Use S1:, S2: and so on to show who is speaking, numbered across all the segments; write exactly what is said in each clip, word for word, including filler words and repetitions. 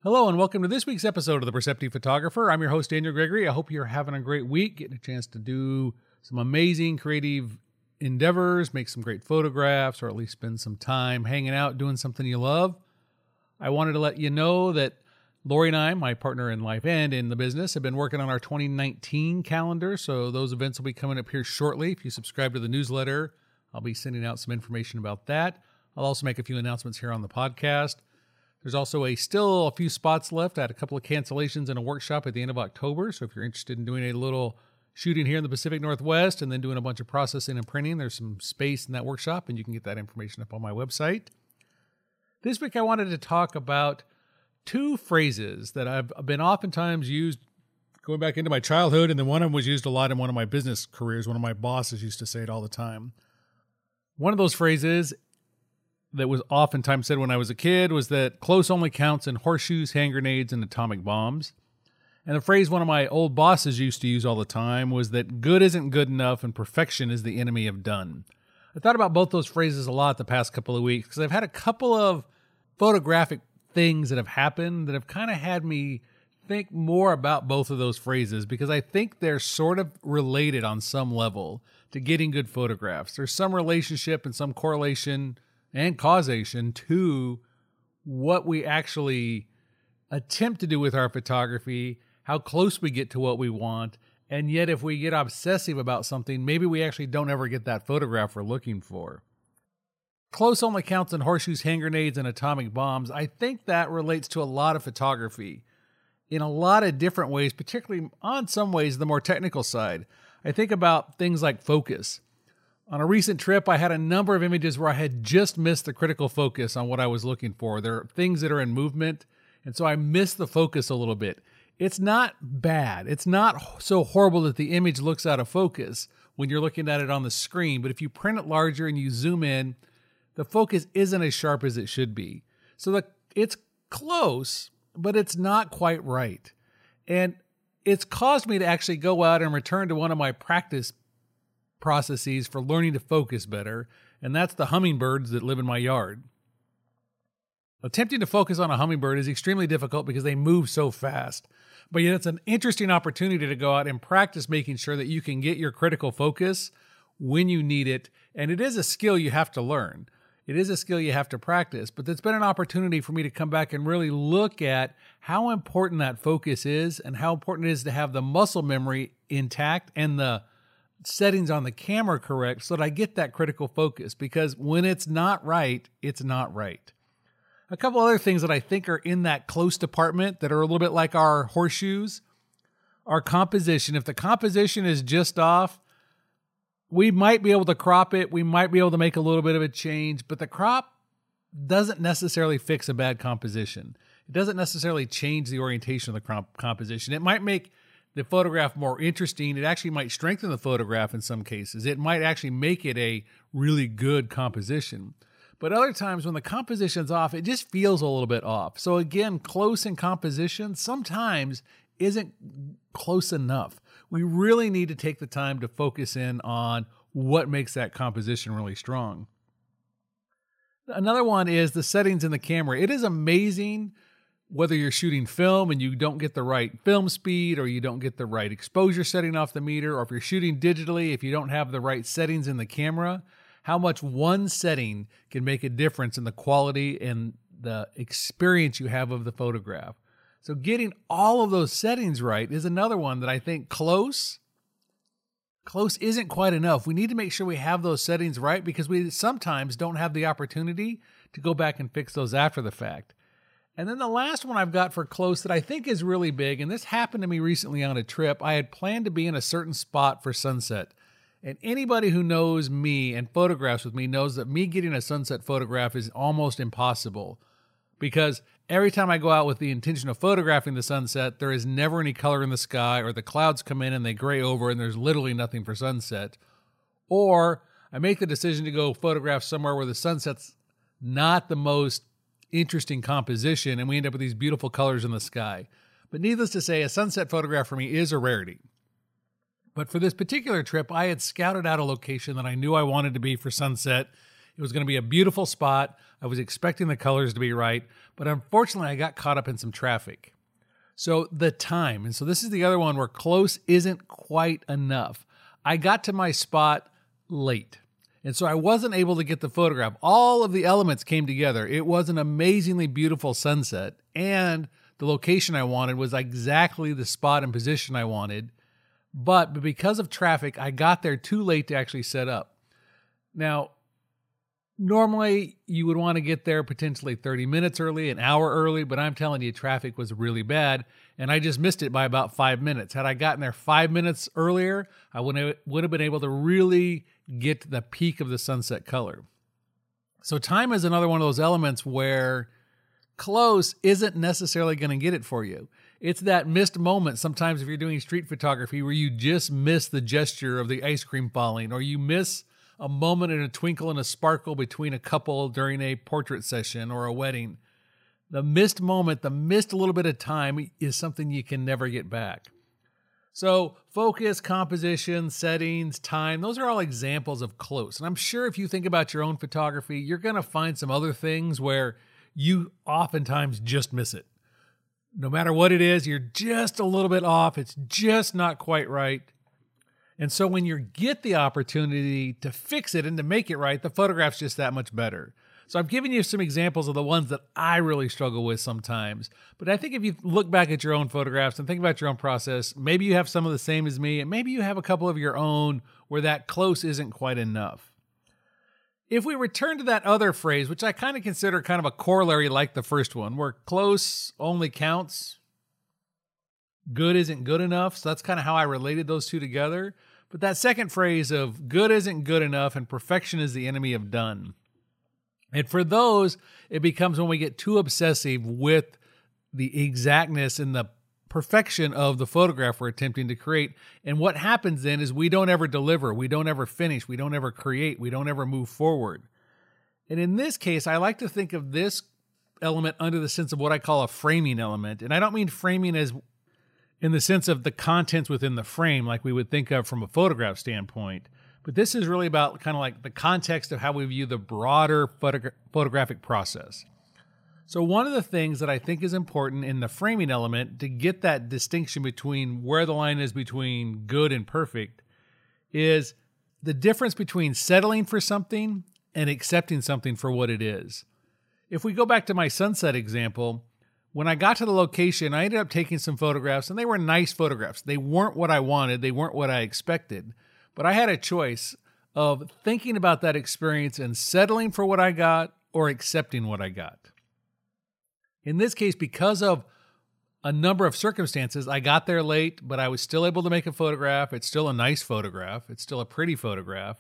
S1: Hello and welcome to this week's episode of The Perceptive Photographer. I'm your host, Daniel Gregory. I hope you're having a great week, getting a chance to do some amazing creative endeavors, make some great photographs, or at least spend some time hanging out, doing something you love. I wanted to let you know that Lori and I, my partner in life and in the business, have been working on our twenty nineteen calendar, so those events will be coming up here shortly. If you subscribe to the newsletter, I'll be sending out some information about that. I'll also make a few announcements here on the podcast. There's also a still a few spots left. I had a couple of cancellations in a workshop at the end of October. So if you're interested in doing a little shooting here in the Pacific Northwest and then doing a bunch of processing and printing, there's some space in that workshop and you can get that information up on my website. This week I wanted to talk about two phrases that I've been oftentimes used going back into my childhood, and then one of them was used a lot in one of my business careers. One of my bosses used to say it all the time. One of those phrases that was oftentimes said when I was a kid was that close only counts in horseshoes, hand grenades, and atomic bombs. And the phrase one of my old bosses used to use all the time was that good isn't good enough and perfection is the enemy of done. I thought about both those phrases a lot the past couple of weeks because I've had a couple of photographic things that have happened that have kind of had me think more about both of those phrases because I think they're sort of related on some level to getting good photographs. There's some relationship and some correlation and causation to what we actually attempt to do with our photography, how close we get to what we want, and yet if we get obsessive about something, maybe we actually don't ever get that photograph we're looking for. Close only counts in horseshoes, hand grenades, and atomic bombs. I think that relates to a lot of photography in a lot of different ways, particularly on some ways the more technical side. I think about things like focus. On a recent trip, I had a number of images where I had just missed the critical focus on what I was looking for. There are things that are in movement, and so I missed the focus a little bit. It's not bad. It's not so horrible that the image looks out of focus when you're looking at it on the screen, but if you print it larger and you zoom in, the focus isn't as sharp as it should be. So the, it's close, but it's not quite right. And it's caused me to actually go out and return to one of my practice processes for learning to focus better, and that's the hummingbirds that live in my yard. Attempting to focus on a hummingbird is extremely difficult because they move so fast, but yet it's an interesting opportunity to go out and practice making sure that you can get your critical focus when you need it, and it is a skill you have to learn. It is a skill you have to practice, but it's been an opportunity for me to come back and really look at how important that focus is and how important it is to have the muscle memory intact and the settings on the camera correct so that I get that critical focus, because when it's not right, it's not right. A couple other things that I think are in that close department that are a little bit like our horseshoes are composition. If the composition is just off, we might be able to crop it. We might be able to make a little bit of a change, but the crop doesn't necessarily fix a bad composition. It doesn't necessarily change the orientation of the comp- composition. It might make the photograph more interesting. It actually might strengthen the photograph in some cases. It might actually make it a really good composition. But other times when the composition's off, it just feels a little bit off. So again, close in composition sometimes isn't close enough. We really need to take the time to focus in on what makes that composition really strong. Another one is the settings in the camera. It is amazing whether you're shooting film and you don't get the right film speed, or you don't get the right exposure setting off the meter, or if you're shooting digitally, if you don't have the right settings in the camera, how much one setting can make a difference in the quality and the experience you have of the photograph. So getting all of those settings right is another one that I think close, close isn't quite enough. We need to make sure we have those settings right because we sometimes don't have the opportunity to go back and fix those after the fact. And then the last one I've got for close that I think is really big, and this happened to me recently on a trip. I had planned to be in a certain spot for sunset. And anybody who knows me and photographs with me knows that me getting a sunset photograph is almost impossible because every time I go out with the intention of photographing the sunset, there is never any color in the sky, or the clouds come in and they gray over and there's literally nothing for sunset. Or I make the decision to go photograph somewhere where the sunset's not the most interesting composition and we end up with these beautiful colors in the sky. But needless to say, a sunset photograph for me is a rarity. But for this particular trip, I had scouted out a location that I knew I wanted to be for sunset. It was going to be a beautiful spot. I was expecting the colors to be right, but unfortunately I got caught up in some traffic. So the time, and so this is the other one where close isn't quite enough. I got to my spot late, and so I wasn't able to get the photograph. All of the elements came together. It was an amazingly beautiful sunset, and the location I wanted was exactly the spot and position I wanted. But because of traffic, I got there too late to actually set up. Now, normally you would want to get there potentially thirty minutes early, an hour early, but I'm telling you, traffic was really bad, and I just missed it by about five minutes. Had I gotten there five minutes earlier, I would have, would have been able to really get to the peak of the sunset color. So time is another one of those elements where close isn't necessarily going to get it for you. It's that missed moment sometimes if you're doing street photography where you just miss the gesture of the ice cream falling, or you miss a moment and a twinkle and a sparkle between a couple during a portrait session or a wedding. The missed moment, the missed little bit of time is something you can never get back. So focus, composition, settings, time, those are all examples of close. And I'm sure if you think about your own photography, you're going to find some other things where you oftentimes just miss it. No matter what it is, you're just a little bit off. It's just not quite right. And so when you get the opportunity to fix it and to make it right, the photograph's just that much better. So I've given you some examples of the ones that I really struggle with sometimes. But I think if you look back at your own photographs and think about your own process, maybe you have some of the same as me, and maybe you have a couple of your own where that close isn't quite enough. If we return to that other phrase, which I kind of consider kind of a corollary like the first one, where close only counts, good isn't good enough. So that's kind of how I related those two together. But that second phrase of good isn't good enough and perfection is the enemy of done. And for those, it becomes when we get too obsessive with the exactness and the perfection of the photograph we're attempting to create. And what happens then is we don't ever deliver, we don't ever finish, we don't ever create, we don't ever move forward. And in this case, I like to think of this element under the sense of what I call a framing element. And I don't mean framing as in the sense of the contents within the frame like we would think of from a photograph standpoint. But this is really about kind of like the context of how we view the broader photogra- photographic process. So one of the things that I think is important in the framing element to get that distinction between where the line is between good and perfect is the difference between settling for something and accepting something for what it is. If we go back to my sunset example, when I got to the location, I ended up taking some photographs, and they were nice photographs. They weren't what I wanted. They weren't what I expected. But I had a choice of thinking about that experience and settling for what I got or accepting what I got. In this case, because of a number of circumstances, I got there late, but I was still able to make a photograph. It's still a nice photograph. It's still a pretty photograph.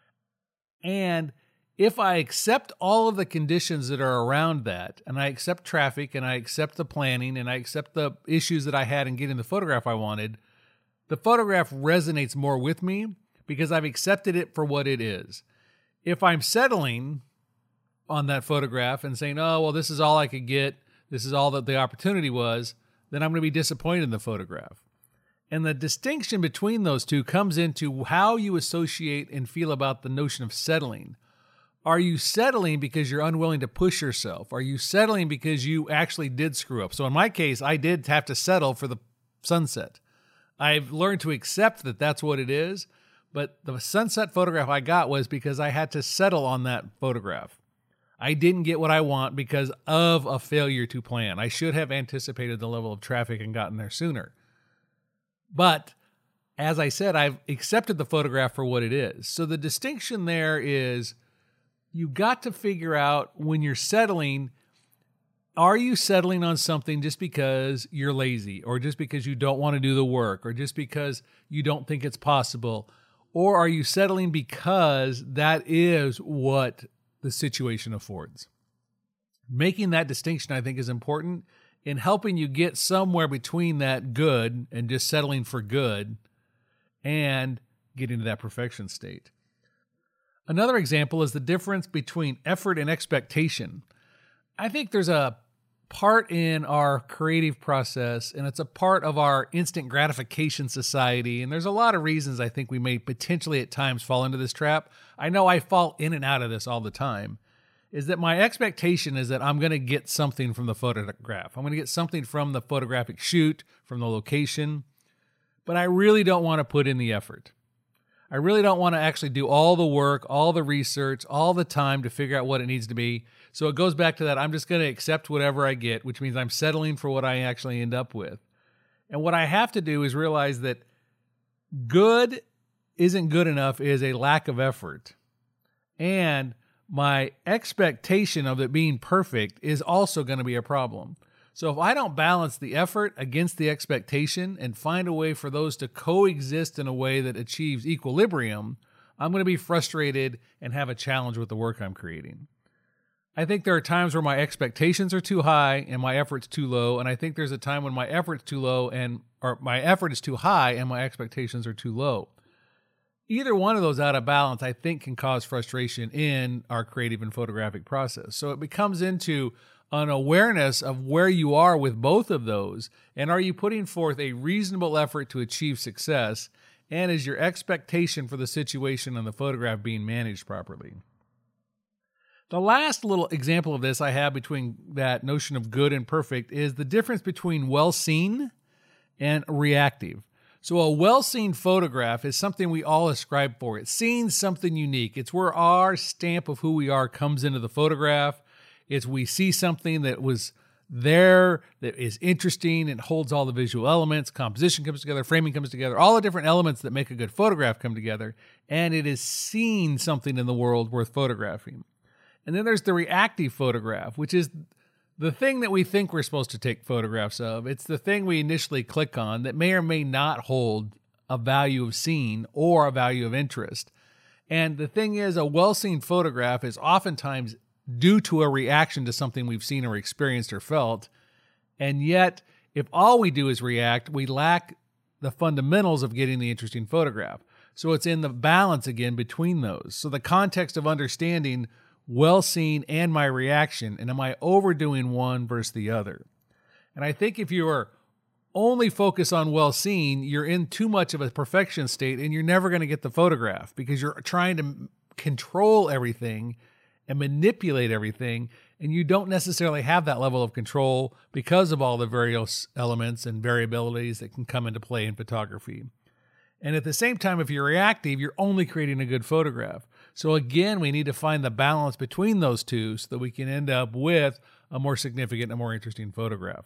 S1: And if I accept all of the conditions that are around that, and I accept traffic, and I accept the planning, and I accept the issues that I had in getting the photograph I wanted, the photograph resonates more with me because I've accepted it for what it is. If I'm settling on that photograph and saying, oh, well, this is all I could get, this is all that the opportunity was, then I'm going to be disappointed in the photograph. And the distinction between those two comes into how you associate and feel about the notion of settling. Are you settling because you're unwilling to push yourself? Are you settling because you actually did screw up? So in my case, I did have to settle for the sunset. I've learned to accept that that's what it is, but the sunset photograph I got was because I had to settle on that photograph. I didn't get what I want because of a failure to plan. I should have anticipated the level of traffic and gotten there sooner. But as I said, I've accepted the photograph for what it is. So the distinction there is you got to figure out when you're settling, are you settling on something just because you're lazy or just because you don't want to do the work or just because you don't think it's possible? Or are you settling because that is what the situation affords? Making that distinction, I think, is important in helping you get somewhere between that good and just settling for good and getting to that perfection state. Another example is the difference between effort and expectation. I think there's a part in our creative process, and it's a part of our instant gratification society. And there's a lot of reasons I think we may potentially at times fall into this trap. I know I fall in and out of this all the time, is that my expectation is that I'm going to get something from the photograph. I'm going to get something from the photographic shoot, from the location, but I really don't want to put in the effort. I really don't want to actually do all the work, all the research, all the time to figure out what it needs to be. So it goes back to that. I'm just going to accept whatever I get, which means I'm settling for what I actually end up with. And what I have to do is realize that good isn't good enough is a lack of effort. And my expectation of it being perfect is also going to be a problem. So if I don't balance the effort against the expectation and find a way for those to coexist in a way that achieves equilibrium, I'm going to be frustrated and have a challenge with the work I'm creating. I think there are times where my expectations are too high and my effort's too low, and I think there's a time when my effort's too low and or my effort is too high and my expectations are too low. Either one of those out of balance, I think, can cause frustration in our creative and photographic process. So it becomes into an awareness of where you are with both of those, and are you putting forth a reasonable effort to achieve success, and is your expectation for the situation and the photograph being managed properly? The last little example of this I have between that notion of good and perfect is the difference between well-seen and reactive. So a well-seen photograph is something we all ascribe for. It's seeing something unique. It's where our stamp of who we are comes into the photograph. It's we see something that was there, that is interesting, and holds all the visual elements. Composition comes together, framing comes together, all the different elements that make a good photograph come together. And it is seeing something in the world worth photographing. And then there's the reactive photograph, which is the thing that we think we're supposed to take photographs of. It's the thing we initially click on that may or may not hold a value of seeing or a value of interest. And the thing is, a well-seen photograph is oftentimes due to a reaction to something we've seen or experienced or felt. And yet, if all we do is react, we lack the fundamentals of getting the interesting photograph. So it's in the balance again between those. So the context of understanding well seen and my reaction, and am I overdoing one versus the other? And I think if you are only focused on well seen, you're in too much of a perfection state and you're never going to get the photograph because you're trying to control everything and manipulate everything, and you don't necessarily have that level of control because of all the various elements and variabilities that can come into play in photography. And at the same time, if you're reactive, you're only creating a good photograph. So again, we need to find the balance between those two so that we can end up with a more significant and more interesting photograph.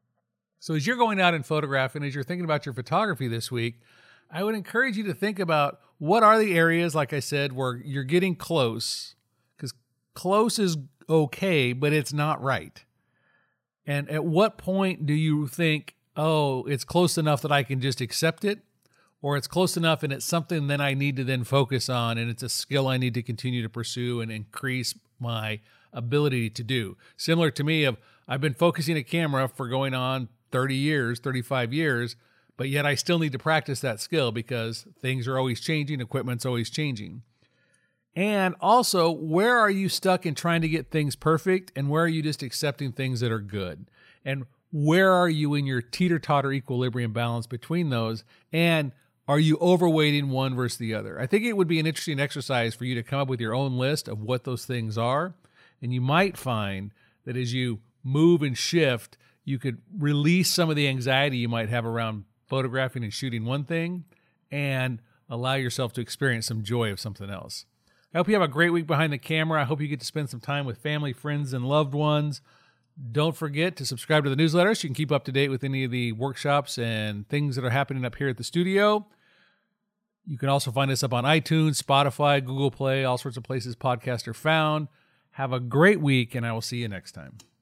S1: So as you're going out and photographing, as you're thinking about your photography this week, I would encourage you to think about what are the areas, like I said, where you're getting close, because close is okay, but it's not right. And at what point do you think, oh, it's close enough that I can just accept it? Or it's close enough and it's something that I need to then focus on, and it's a skill I need to continue to pursue and increase my ability to do. Similar to me, of I've been focusing a camera for going on thirty years, thirty-five years, but yet I still need to practice that skill because things are always changing, equipment's always changing. And also, where are you stuck in trying to get things perfect, and where are you just accepting things that are good? And where are you in your teeter-totter equilibrium balance between those? And are you overweighting one versus the other? I think it would be an interesting exercise for you to come up with your own list of what those things are. And you might find that as you move and shift, you could release some of the anxiety you might have around photographing and shooting one thing and allow yourself to experience some joy of something else. I hope you have a great week behind the camera. I hope you get to spend some time with family, friends, and loved ones. Don't forget to subscribe to the newsletter so you can keep up to date with any of the workshops and things that are happening up here at the studio. You can also find us up on iTunes, Spotify, Google Play, all sorts of places podcasts are found. Have a great week, and I will see you next time.